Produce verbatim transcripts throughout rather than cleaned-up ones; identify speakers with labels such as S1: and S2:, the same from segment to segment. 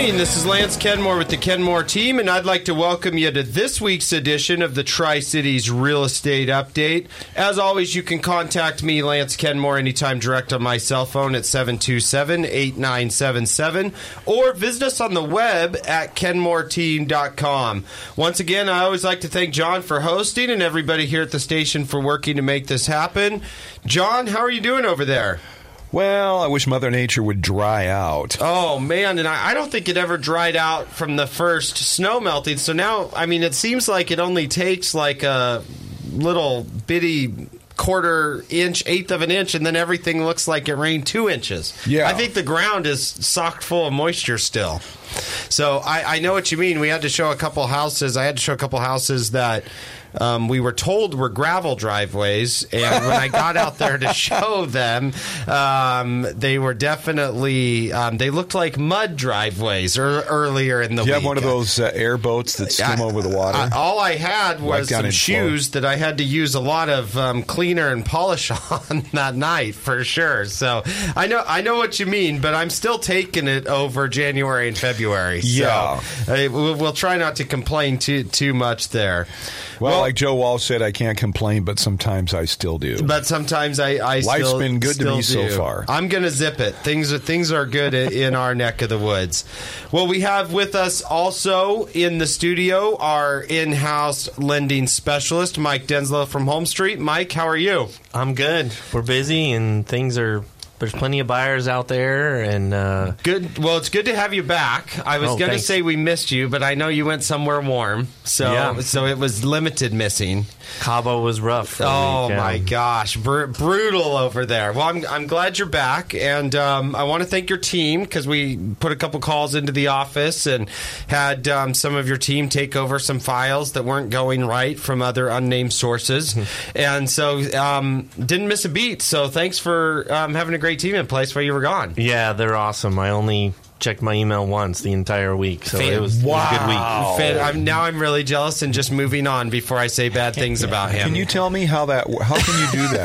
S1: morning. This is Lance Kenmore with the Kenmore team, and I'd like to welcome you to this week's edition of the Tri-Cities Real Estate Update. As always, you can contact me, Lance Kenmore, anytime direct on my cell phone at seven two seven, eight nine seven seven, or visit us on the web at kenmore team dot com. Once again, I always like to thank John for hosting and everybody here at the station for working to make this happen. John, how are you doing over there?
S2: Well, I wish Mother Nature would dry out.
S1: Oh, man, and I, I don't think it ever dried out from the first snow melting. So now, I mean, it seems like it only takes like a little bitty quarter inch, eighth of an inch, and then everything looks like it rained two inches.
S2: Yeah.
S1: I think the ground is socked full of moisture still. So I, I know what you mean. We had to show a couple houses. I had to show a couple houses that um, we were told were gravel driveways, and when I got out there to show them, um, they were definitely um, they looked like mud driveways er, earlier in the
S2: Do you
S1: week.
S2: have one of those uh, airboats that skim
S1: I,
S2: over the water?
S1: I, all I had was
S2: down
S1: some
S2: in
S1: shoes that I had to use a lot of um, cleaner and polish on that night for sure. So I know I know what you mean, but I'm still taking it over January and February.
S2: Yeah.
S1: So uh, we'll, we'll try not to complain too too much there.
S2: Well,
S1: Well,
S2: like Joe Walsh said, I can't complain, but sometimes I still do.
S1: But sometimes I, I
S2: Life's
S1: still,
S2: been good to
S1: still
S2: me so
S1: do.
S2: far.
S1: I'm going to zip it. Things are, things are good in our neck of the woods. Well, we have with us also in the studio our in-house lending specialist, Mike Denslow from Home Street. Mike, how are you?
S3: I'm good. We're busy and things are... There's plenty of buyers out there, and uh,
S1: Good. Well, it's good to have you back. I was
S3: Oh,
S1: going to
S3: thanks.
S1: say we missed you, but I know you went somewhere warm, so
S3: Yeah.
S1: so it was limited missing.
S3: Cabo was rough. for a
S1: Oh
S3: week, yeah.
S1: my gosh, Br- brutal over there. Well, I'm I'm glad you're back, and um, I want to thank your team because we put a couple calls into the office and had um, some of your team take over some files that weren't going right from other unnamed sources, and so um, didn't miss a beat. So thanks for um, having a great team in place while you were gone.
S3: Yeah, they're awesome. I only checked my email once the entire week, so
S1: Fan-
S3: it was, it was a good week.
S2: Wow.
S1: Fan- I'm, now I'm really jealous and just moving on before I say bad things about him.
S2: Can you tell me how that? How can you do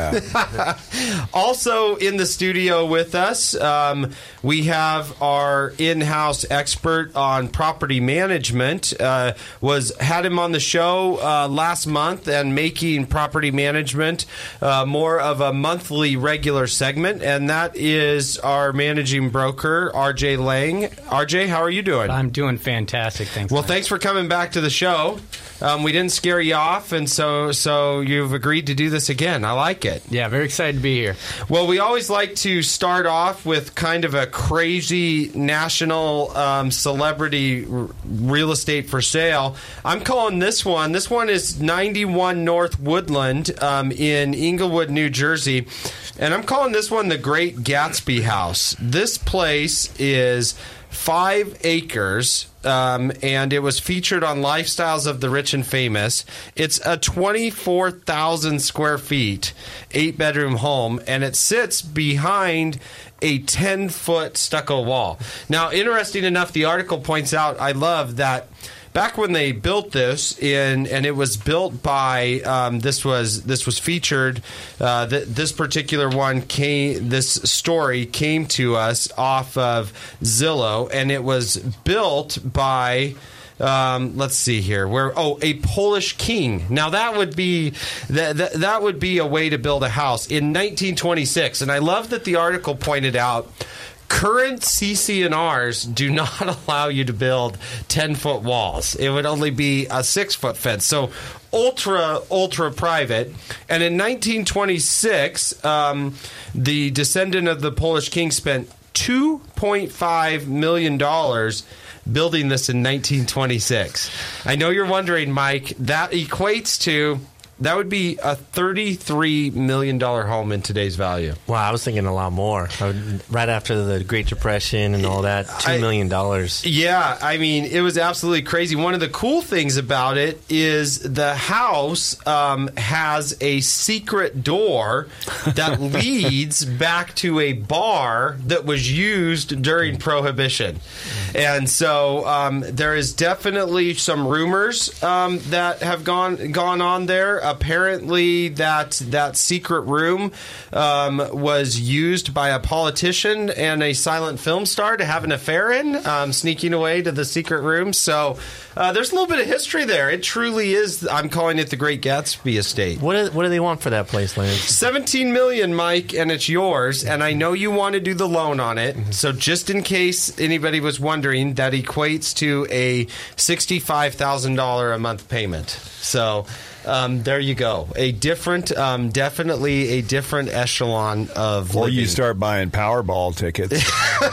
S2: that?
S1: Also in the studio with us, um, we have our in-house expert on property management. Uh, was had him on the show uh, last month and making property management uh, more of a monthly regular segment, and that is our managing broker, R J Lang. R J, how are you doing?
S4: I'm doing fantastic. Thanks.
S1: Well,
S4: Lance.
S1: thanks for coming back to the show. Um, we didn't scare you off, and so so you've agreed to do this again. I like it.
S4: Yeah, very excited to be here.
S1: Well, we always like to start off with kind of a crazy national um, celebrity r- real estate for sale. I'm calling this one. This one is ninety-one North Woodland um, in Englewood, New Jersey. And I'm calling this one the Great Gatsby House. This place is five acres, um, and it was featured on Lifestyles of the Rich and Famous. It's a twenty-four thousand square feet, eight-bedroom home, and it sits behind a ten-foot stucco wall. Now, interesting enough, the article points out, I love that back when they built this, in and it was built by um, this was this was featured. Uh, th- this particular one came. This story came to us off of Zillow, and it was built by. Um, let's see here. Where oh, a Polish king. Now that would be that that that would be a way to build a house in nineteen twenty-six. And I love that the article pointed out. Current C C N Rs do not allow you to build ten-foot walls. It would only be a six-foot fence. So ultra, ultra private. And in nineteen twenty-six, um, the descendant of the Polish king spent two point five million dollars building this in nineteen twenty-six. I know you're wondering, Mike, that equates to... That would be a thirty-three million dollars home in today's value.
S3: Wow, I was thinking a lot more. I would, right after the Great Depression and all that, two million dollars.
S1: Yeah, I mean, it was absolutely crazy. One of the cool things about it is the house um, has a secret door that leads back to a bar that was used during Prohibition. And so um, there is definitely some rumors um, that have gone gone on there apparently that that secret room um, was used by a politician and a silent film star to have an affair in, um, sneaking away to the secret room. So uh, there's a little bit of history there. It truly is. I'm calling it the Great Gatsby estate.
S3: What do, what do they want for that place, Lance?
S1: seventeen million dollars, Mike, and it's yours. And I know you want to do the loan on it. So just in case anybody was wondering, that equates to a sixty-five thousand dollars a month payment. So um, there you go. A different, um, definitely a different echelon of
S2: Or
S1: living.
S2: you start buying Powerball tickets.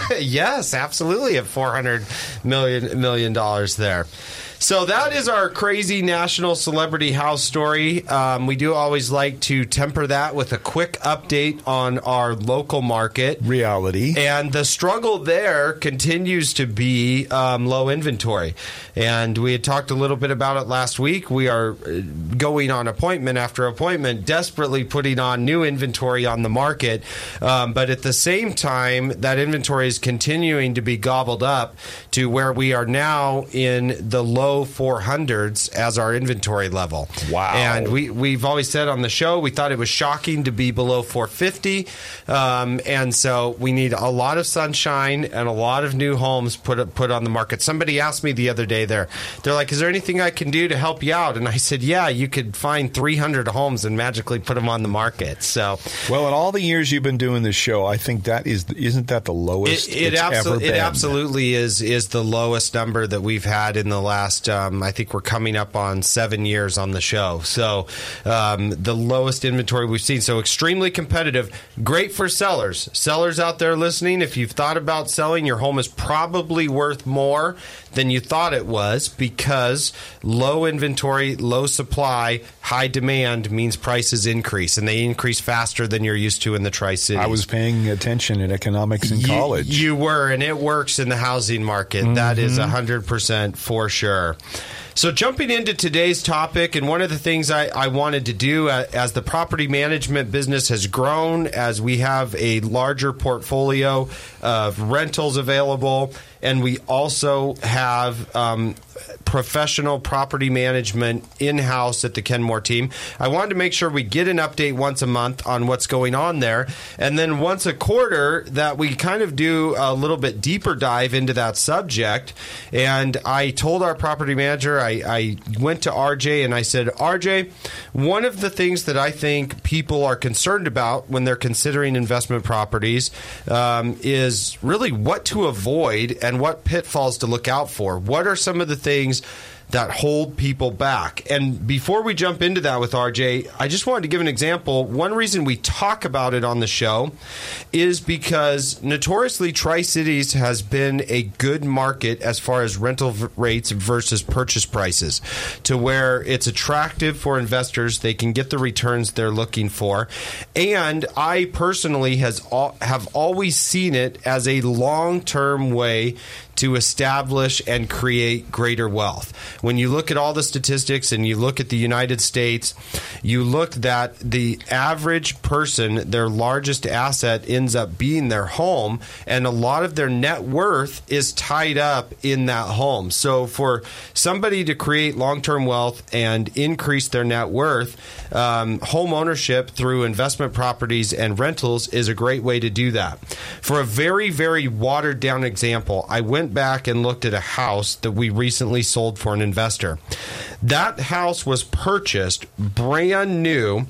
S1: Yes, absolutely. At four hundred million million dollars there. So that is our crazy national celebrity house story. Um, we do always like to temper that with a quick update on our local market.
S2: Reality.
S1: And the struggle there continues to be um, low inventory. And we had talked a little bit about it last week. We are going on appointment after appointment, desperately putting on new inventory on the market. Um, but at the same time, that inventory is continuing to be gobbled up to where we are now in the low four hundreds as our inventory level.
S2: Wow.
S1: And we, we've always said on the show, we thought it was shocking to be below four fifty. Um, and so we need a lot of sunshine and a lot of new homes put put on the market. Somebody asked me the other day there, they're like, is there anything I can do to help you out? And I said, yeah, you could find three hundred homes and magically put them on the market. So,
S2: well, in all the years you've been doing this show, I think that is, isn't that the lowest
S1: it, it,
S2: it's
S1: absolu-
S2: ever been?
S1: It absolutely is, is the lowest number that we've had in the last Um, I think we're coming up on seven years on the show. So um, the lowest inventory we've seen. So extremely competitive. Great for sellers. Sellers out there listening, if you've thought about selling, your home is probably worth more than you thought it was, because low inventory, low supply, high demand means prices increase, and they increase faster than you're used to in the Tri-Cities.
S2: I was paying attention in economics in
S1: You-
S2: college.
S1: You were, and it works in the housing market.
S2: Mm-hmm.
S1: That is one hundred percent for sure. So jumping into today's topic, and one of the things I, I wanted to do uh, as the property management business has grown, as we have a larger portfolio of rentals available, and we also have um, professional property management in-house at the Kenmore team, I wanted to make sure we get an update once a month on what's going on there, and then once a quarter that we kind of do a little bit deeper dive into that subject. And I told our property manager, I, I went to R J and I said, R J, one of the things that I think people are concerned about when they're considering investment properties um, is really what to avoid and what pitfalls to look out for. What are some of the things that hold people back? And before we jump into that with R J, I just wanted to give an example. One reason we talk about it on the show is because notoriously Tri-Cities has been a good market as far as rental v- rates versus purchase prices, to where it's attractive for investors. They can get the returns they're looking for. And I personally has al- have always seen it as a long-term way to establish and create greater wealth. When you look at all the statistics and you look at the United States, you look that the average person, their largest asset ends up being their home, and a lot of their net worth is tied up in that home. So for somebody to create long-term wealth and increase their net worth, um, home ownership through investment properties and rentals is a great way to do that. For a very, very watered-down example, I went back and looked at a house that we recently sold for an investor. That house was purchased brand new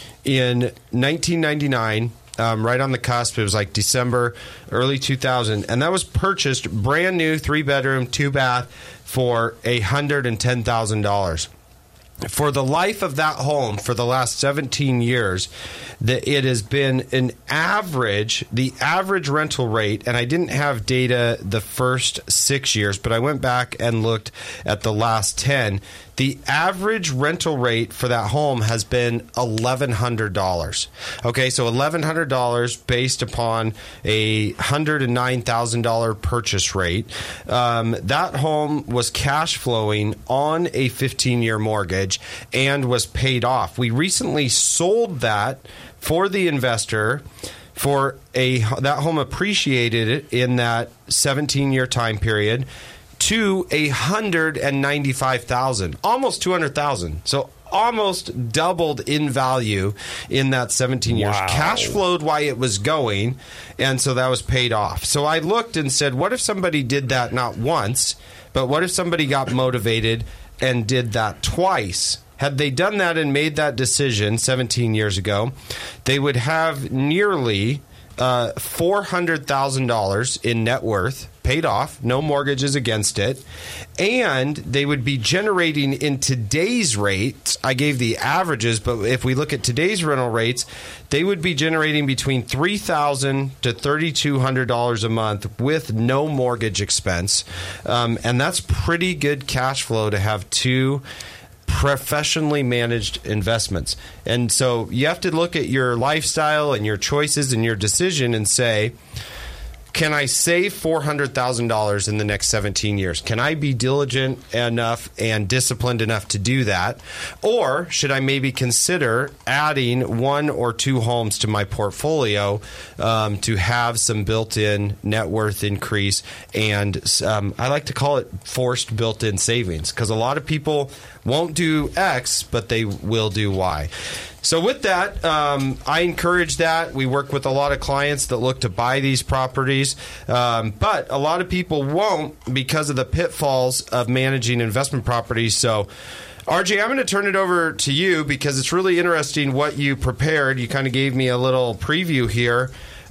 S1: in nineteen ninety-nine, um, right on the cusp. It was like December, early two thousand, and that was purchased brand new, three bedroom, two bath, for one hundred ten thousand dollars. For the life of that home, for the last seventeen years, that it has been an average, the average rental rate, and I didn't have data the first six years, but I went back and looked at the last ten. The average rental rate for that home has been eleven hundred dollars. Okay, so eleven hundred dollars based upon a one hundred nine thousand dollars purchase rate. Um, that home was cash flowing on a fifteen-year mortgage and was paid off. We recently sold that for the investor. For a that home appreciated in that seventeen-year time period to a hundred and ninety-five thousand, almost two hundred thousand. So almost doubled in value in that seventeen years.
S2: Wow.
S1: Cash flowed while it was going, and so that was paid off. So I looked and said, what if somebody did that not once, but what if somebody got motivated and did that twice? Had they done that and made that decision seventeen years ago, they would have nearly uh, four hundred thousand dollars in net worth paid off, no mortgages against it, and they would be generating in today's rates. I gave the averages, but if we look at today's rental rates, they would be generating between three thousand dollars to three thousand two hundred dollars a month with no mortgage expense, um, and that's pretty good cash flow to have two professionally managed investments. And so you have to look at your lifestyle and your choices and your decision and say, can I save four hundred thousand dollars in the next seventeen years? Can I be diligent enough and disciplined enough to do that? Or should I maybe consider adding one or two homes to my portfolio um, to have some built-in net worth increase? And um, I like to call it forced built-in savings, because a lot of people won't do X, but they will do Y. So with that, um, I encourage that. We work with a lot of clients that look to buy these properties, um, but a lot of people won't because of the pitfalls of managing investment properties. So, R J, I'm going to turn it over to you because it's really interesting what you prepared. You kind of gave me a little preview here,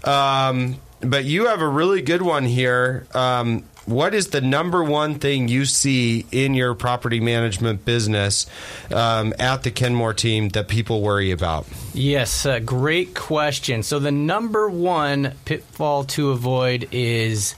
S1: um, but you have a really good one here. Um, What is the number one thing you see in your property management business um, at the Kenmore team that people worry about?
S4: Yes, uh, great question. So the number one pitfall to avoid is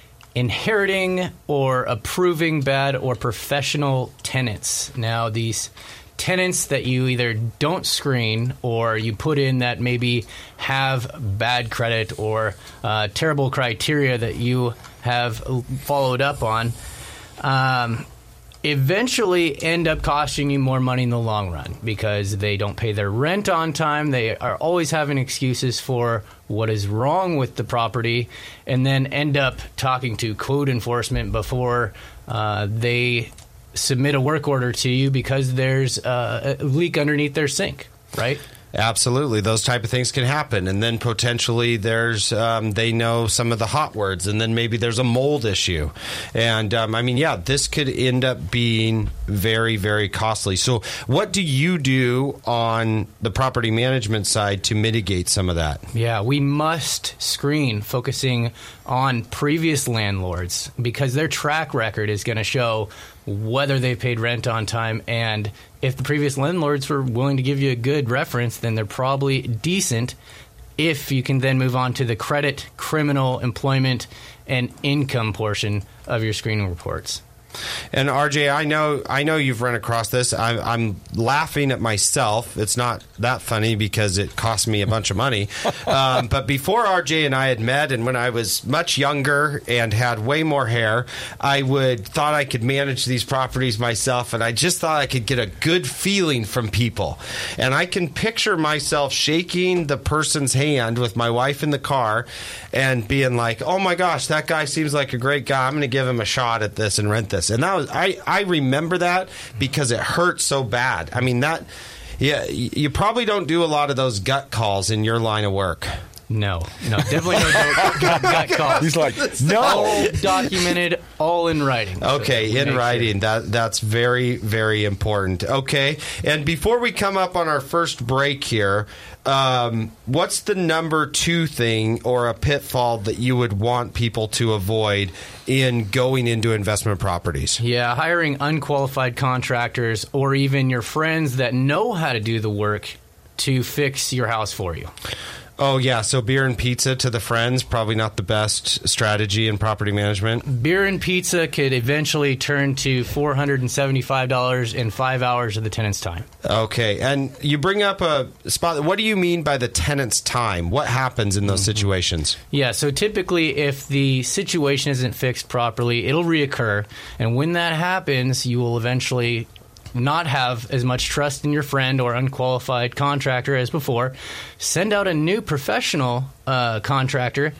S4: inheriting or approving bad or professional tenants. Now, these tenants that you either don't screen or you put in that maybe have bad credit or uh, terrible criteria that you have followed up on, um, eventually end up costing you more money in the long run because they don't pay their rent on time. They are always having excuses for what is wrong with the property, and then end up talking to code enforcement before uh, they submit a work order to you because there's uh, a leak underneath their sink, right?
S1: Absolutely. Those type of things can happen. And then potentially there's, um, they know some of the hot words, and then maybe there's a mold issue. And um, I mean, yeah, this could end up being very, very costly. So what do you do on the property management side to mitigate some of that?
S4: Yeah, we must screen focusing on previous landlords because their track record is going to show whether they paid rent on time, and if the previous landlords were willing to give you a good reference, then they're probably decent. If you can then move on to the credit, criminal, employment, and income portion of your screening reports.
S1: And R J, I know I know you've run across this. I'm, I'm laughing at myself. It's not that funny because it cost me a bunch of money. Um, but before R J and I had met, and when I was much younger and had way more hair, I would thought I could manage these properties myself, and I just thought I could get a good feeling from people. And I can picture myself shaking the person's hand with my wife in the car and being like, "Oh my gosh, that guy seems like a great guy. I'm going to give him a shot at this and rent this." And that was, I, I remember that because it hurt so bad. I mean, that, yeah, you probably don't do a lot of those gut calls in your line of work.
S4: No, no, definitely no gut, gut calls.
S2: He's like, no.
S4: All documented, all in writing.
S1: Okay,
S4: so
S1: in writing. Sure. That That's very, very important. Okay, and before we come up on our first break here, um, what's the number two thing or a pitfall that you would want people to avoid in going into investment properties?
S4: Yeah, hiring unqualified contractors or even your friends that know how to do the work to fix your house for you.
S1: Oh, yeah. So beer and pizza to the friends, probably not the best strategy in property management.
S4: Beer and pizza could eventually turn to four hundred seventy-five dollars in five hours of the tenant's time.
S1: Okay. And you bring up a spot. What do you mean by the tenant's time? What happens in those mm-hmm. situations?
S4: Yeah. So typically, if the situation isn't fixed properly, it'll reoccur. And when that happens, you will eventually not have as much trust in your friend or unqualified contractor as before. Send out a new professional uh, contractor,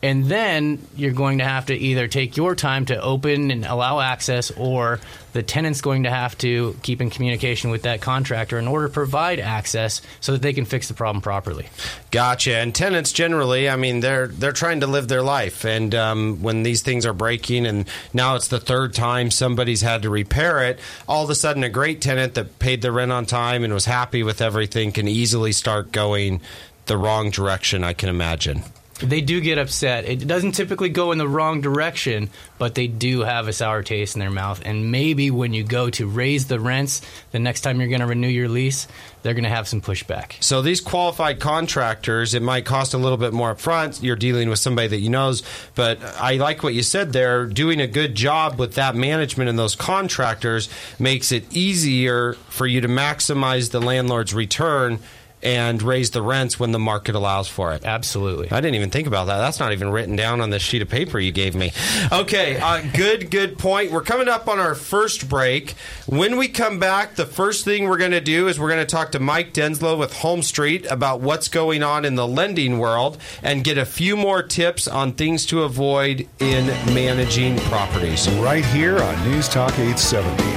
S4: And then you're going to have to either take your time to open and allow access, or the tenant's going to have to keep in communication with that contractor in order to provide access so that they can fix the problem properly.
S1: Gotcha. And tenants generally, I mean, they're they're trying to live their life. And um, when these things are breaking, and now it's the third time somebody's had to repair it, all of a sudden a great tenant that paid their rent on time and was happy with everything can easily start going the wrong direction, I can imagine.
S4: They do get upset. It doesn't typically go in the wrong direction, but they do have a sour taste in their mouth. And maybe when you go to raise the rents, the next time you're going to renew your lease, they're going to have some pushback.
S1: So these qualified contractors, it might cost a little bit more up front. You're dealing with somebody that you knows. But I like what you said there. Doing a good job with that management and those contractors makes it easier for you to maximize the landlord's return and raise the rents when the market allows for it.
S4: Absolutely.
S1: I didn't even think about that. That's not even written down on this sheet of paper you gave me. Okay, uh, good, good point. We're coming up on our first break. When we come back, the first thing we're going to do is we're going to talk to Mike Denslow with Home Street about what's going on in the lending world and get a few more tips on things to avoid in managing properties.
S2: Right here on News Talk eight seventy.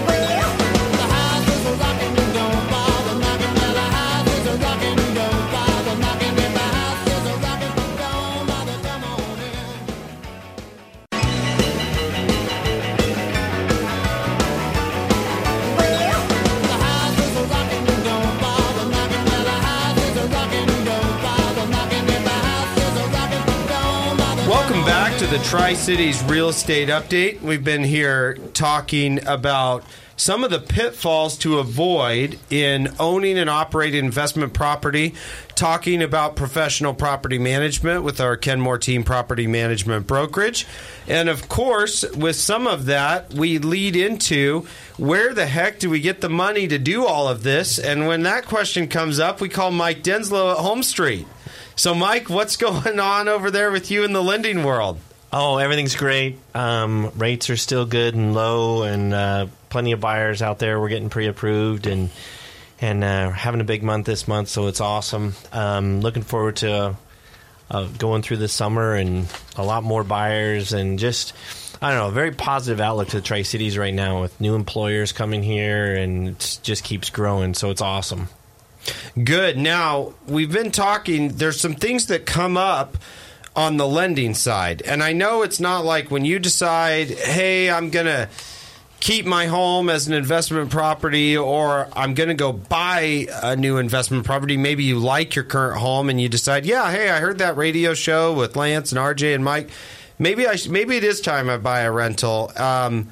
S1: Welcome back to the Tri-Cities Real Estate Update. We've been here talking about some of the pitfalls to avoid in owning and operating investment property, talking about professional property management with our Kenmore Team Property Management Brokerage. And of course, with some of that, we lead into where the heck do we get the money to do all of this? And when that question comes up, we call Mike Denslow at Home Street. So, Mike, what's going on over there with you in the lending world?
S3: Oh, everything's great. Um, rates are still good and low, and uh, plenty of buyers out there. We're getting pre-approved and and uh, having a big month this month, so it's awesome. Um, looking forward to uh, uh, going through the summer and a lot more buyers and just, I don't know, a very positive outlook to the Tri-Cities right now with new employers coming here, and it just keeps growing, so it's awesome.
S1: Good. Now, we've been talking, there's some things that come up on the lending side. And I know it's not like when you decide, hey, I'm going to keep my home as an investment property, or I'm going to go buy a new investment property. Maybe you like your current home and you decide, yeah, hey, I heard that radio show with Lance and R J and Mike. Maybe I sh- maybe it is time I buy a rental. Um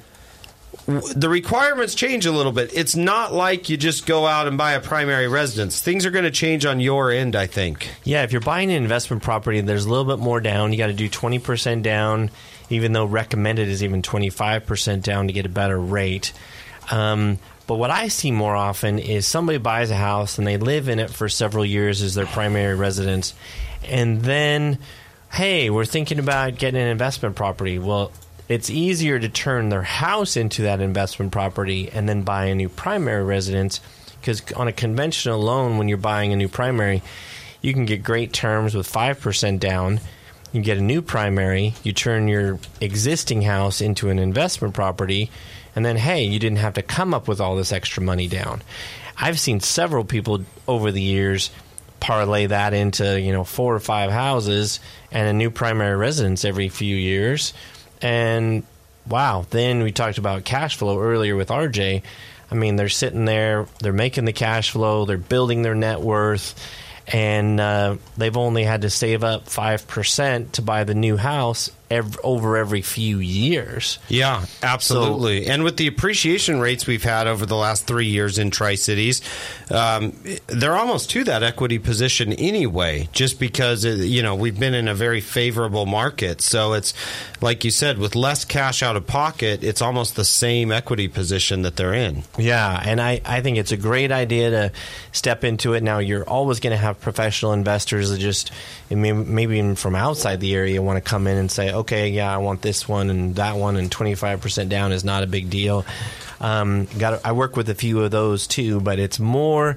S1: The requirements change a little bit. It's not like you just go out and buy a primary residence. Things are going to change on your end, I think.
S3: Yeah, if you're buying an investment property, there's a little bit more down. You got to do twenty percent down, even though recommended is even twenty-five percent down to get a better rate. Um, but what I see more often is somebody buys a house and they live in it for several years as their primary residence. And then, hey, we're thinking about getting an investment property. Well, it's easier to turn their house into that investment property and then buy a new primary residence, because on a conventional loan, when you're buying a new primary, you can get great terms with five percent down. You get a new primary, you turn your existing house into an investment property, and then, hey, you didn't have to come up with all this extra money down. I've seen several people over the years parlay that into, you know, four or five houses and a new primary residence every few years. And wow, then we talked about cash flow earlier with R J. I mean, they're sitting there, they're making the cash flow, they're building their net worth, and uh, they've only had to save up five percent to buy the new house every, over every few years.
S1: Yeah, absolutely. So, and with the appreciation rates we've had over the last three years in Tri-Cities, um, they're almost to that equity position anyway, just because, it, you know, we've been in a very favorable market. So it's, like you said, with less cash out of pocket, it's almost the same equity position that they're in.
S3: Yeah, and I, I think it's a great idea to step into it. Now, you're always going to have professional investors that just, maybe even from outside the area, want to come in and say, okay, yeah, I want this one and that one, and twenty-five percent down is not a big deal. Um, got I work with a few of those too, but it's more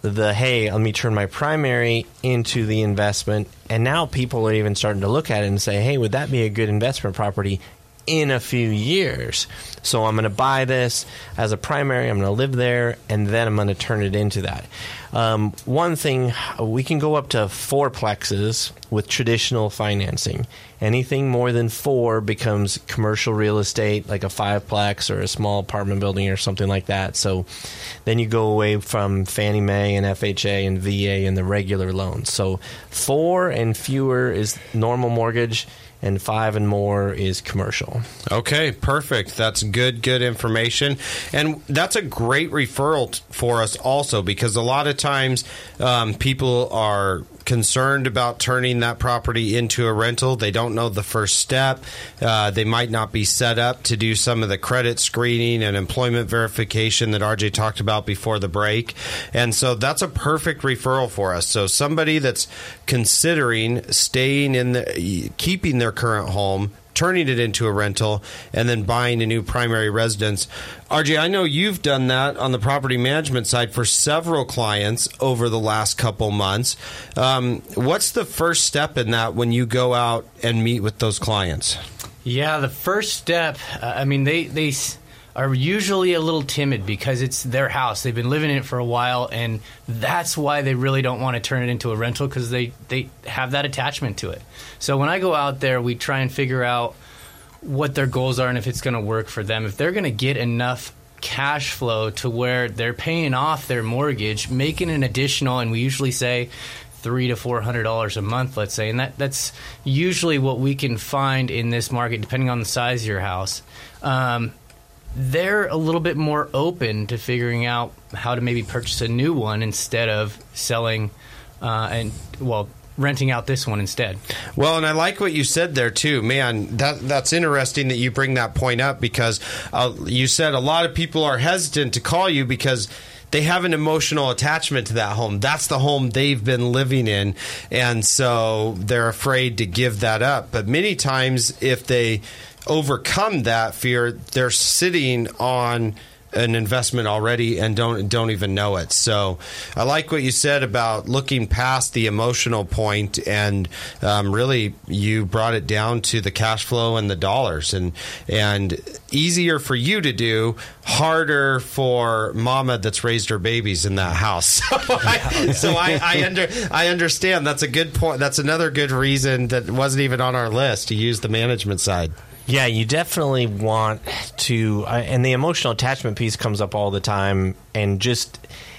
S3: the, hey, let me turn my primary into the investment. And now people are even starting to look at it and say, hey, would that be a good investment property in a few years? So I'm going to buy this as a primary, I'm going to live there, and then I'm going to turn it into that. Um, one thing, we can go up to four plexes with traditional financing. Anything more than four becomes commercial real estate, like a five-plex or a small apartment building or something like that. So then you go away from Fannie Mae and F H A and V A and the regular loans. So four and fewer is normal mortgage, and five and more is commercial.
S1: Okay, perfect. That's good, good information. And that's a great referral t- for us also, because a lot of times um, people are concerned about turning that property into a rental. They don't know the first step. Uh, they might not be set up to do some of the credit screening and employment verification that R J talked about before the break. And so that's a perfect referral for us. So somebody that's considering staying in the, keeping their current home, turning it into a rental, and then buying a new primary residence. R J, I know you've done that on the property management side for several clients over the last couple months. Um, what's the first step in that when you go out and meet with those clients?
S4: Yeah, the first step, uh, I mean, they, they s- are usually a little timid because it's their house. They've been living in it for a while, and that's why they really don't want to turn it into a rental, because they, they have that attachment to it. So when I go out there, we try and figure out what their goals are and if it's going to work for them. If they're going to get enough cash flow to where they're paying off their mortgage, making an additional, and we usually say three to four hundred dollars a month, let's say, and that that's usually what we can find in this market, depending on the size of your house. Um, they're a little bit more open to figuring out how to maybe purchase a new one instead of selling uh, and well. renting out this one instead.
S1: Well, and I like what you said there too, man. That that's interesting that you bring that point up, because uh, you said a lot of people are hesitant to call you because they have an emotional attachment to that home. That's the home they've been living in, and so they're afraid to give that up. But many times, if they overcome that fear, they're sitting on an investment already and don't don't even know it. So I like what you said about looking past the emotional point, and um, really you brought it down to the cash flow and the dollars, and and easier for you to do, harder for mama that's raised her babies in that house. So I, so I, I under I understand. That's a good point. That's another good reason that wasn't even on our list to use the management side.
S3: Yeah, you definitely want to, uh, and the emotional attachment piece comes up all the time. And just,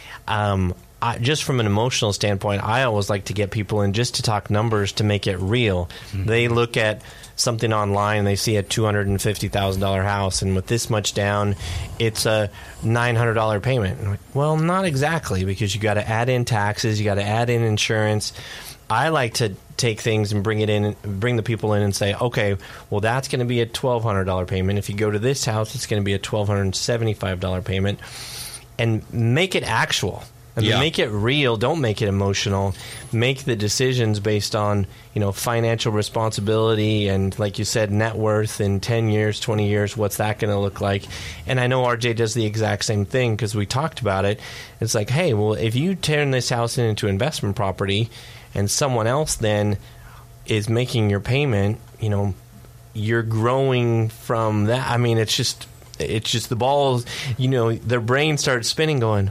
S3: um, I, just from an emotional standpoint, I always like to get people in just to talk numbers to make it real. Mm-hmm. They look at something online and they see a two hundred fifty thousand dollars house, and with this much down, it's a nine hundred dollars payment. I'm like, well, not exactly, because you got to add in taxes, you got to add in insurance. I like to take things and bring it in, bring the people in and say, okay, well, that's going to be a twelve hundred dollars payment. If you go to this house, it's going to be a one thousand two hundred seventy-five dollars payment, and make it actual. I mean,
S1: yeah.
S3: Make it real. Don't make it emotional. Make the decisions based on, you know, financial responsibility and, like you said, net worth in ten years, twenty years. What's that going to look like? And I know R J does the exact same thing because we talked about it. It's like, hey, well, if you turn this house into investment property and someone else then is making your payment, you know, you're growing from that. I mean, it's just, it's just the balls, you know, their brain starts spinning going,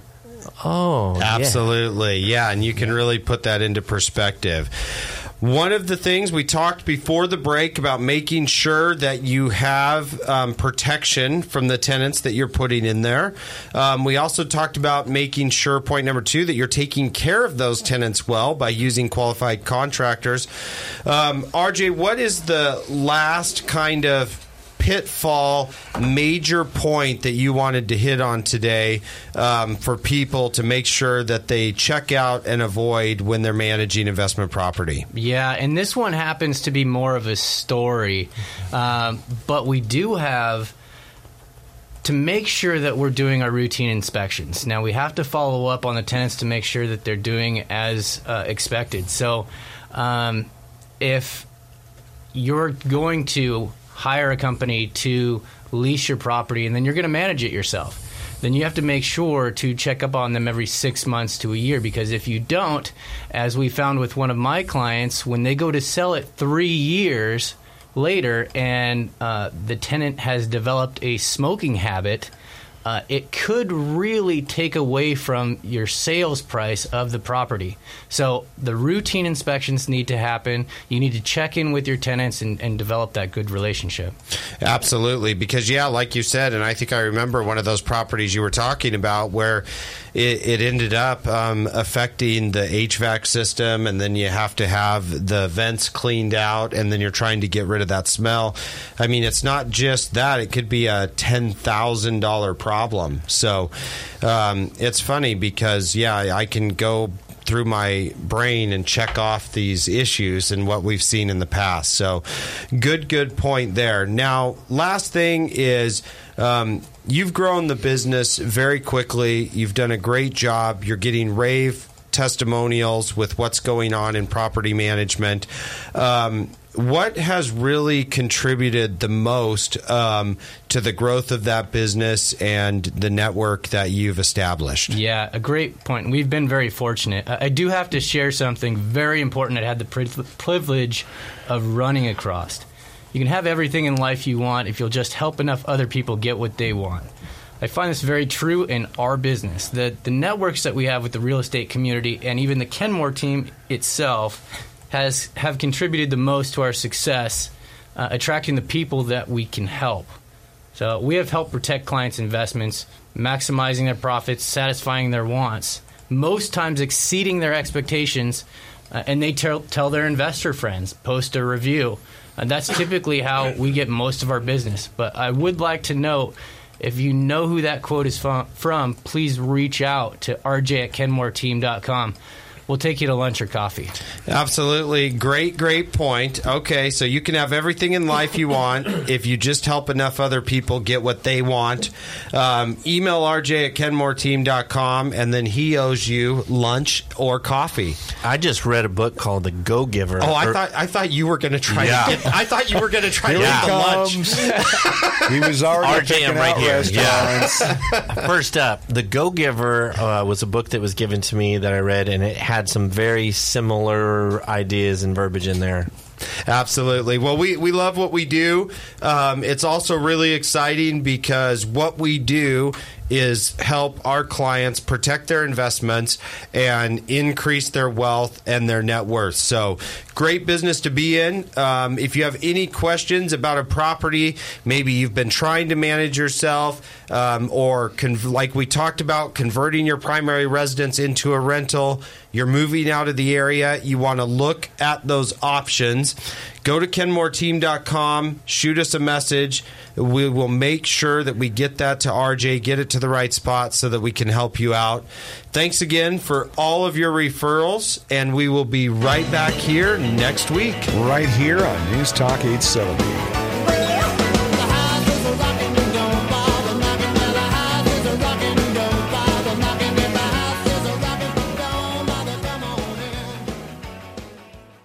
S3: oh,
S1: absolutely. Yeah. yeah. And you can really put that into perspective. One of the things we talked before the break about making sure that you have um, protection from the tenants that you're putting in there. Um, we also talked about making sure, point number two, that you're taking care of those tenants well by using qualified contractors. Um, R J, what is the last kind of pitfall, major point that you wanted to hit on today um, for people to make sure that they check out and avoid when they're managing investment property?
S4: Yeah, and this one happens to be more of a story, um, but we do have to make sure that we're doing our routine inspections. Now, we have to follow up on the tenants to make sure that they're doing as uh, expected. So um, if you're going to hire a company to lease your property and then you're going to manage it yourself, then you have to make sure to check up on them every six months to a year, because if you don't, as we found with one of my clients, when they go to sell it three years later and uh, the tenant has developed a smoking habit, Uh, it could really take away from your sales price of the property. So the routine inspections need to happen. You need to check in with your tenants and, and develop that good relationship.
S1: Absolutely, because, yeah, like you said, and I think I remember one of those properties you were talking about where it, it ended up um, affecting the H V A C system, and then you have to have the vents cleaned out, and then you're trying to get rid of that smell. I mean, it's not just that. It could be a ten thousand dollars problem. So um, it's funny because, yeah, I can go through my brain and check off these issues and what we've seen in the past. So good, good point there. Now, last thing is um, you've grown the business very quickly. You've done a great job. You're getting rave testimonials with what's going on in property management. Um, what has really contributed the most um, to the growth of that business and the network that you've established?
S4: Yeah, a great point. We've been very fortunate. I do have to share something very important I had the privilege of running across. You can have everything in life you want if you'll just help enough other people get what they want. I find this very true in our business. The, the networks that we have with the real estate community and even the Kenmore team itself has have contributed the most to our success, uh, attracting the people that we can help. So we have helped protect clients' investments, maximizing their profits, satisfying their wants, most times exceeding their expectations, uh, and they tell, tell their investor friends, post a review. And that's typically how we get most of our business. But I would like to note, if you know who that quote is from, please reach out to r j at kenmore team dot com. We'll take you to lunch or coffee.
S1: Absolutely. Great, great point. Okay, so you can have everything in life you want if you just help enough other people get what they want. Um, email r j at kenmore team dot com, and then he owes you lunch or coffee.
S3: I just read a book called The Go-Giver.
S1: Oh, I
S3: or,
S1: thought I thought you were going to try
S3: Yeah.
S1: to get. I thought you were going to try
S2: Here
S1: to
S2: he
S1: get the lunch.
S2: comes. He was already
S3: R J,
S2: picking
S3: I'm right
S2: out
S3: here.
S2: restaurants.
S3: Yeah. First up, The Go-Giver uh, was a book that was given to me that I read, and it had some very similar ideas and verbiage in there.
S1: Absolutely. Well, we, we love what we do. Um, it's also really exciting because what we do is help our clients protect their investments and increase their wealth and their net worth. So great business to be in. Um, if you have any questions about a property, maybe you've been trying to manage yourself um, or con- like we talked about, converting your primary residence into a rental, you're moving out of the area, you want to look at those options, go to kenmore team dot com, shoot us a message. We will make sure that we get that to R J, get it to the right spot so that we can help you out. Thanks again for all of your referrals, and we will be right back here next week.
S2: Right here on News Talk eight seventy.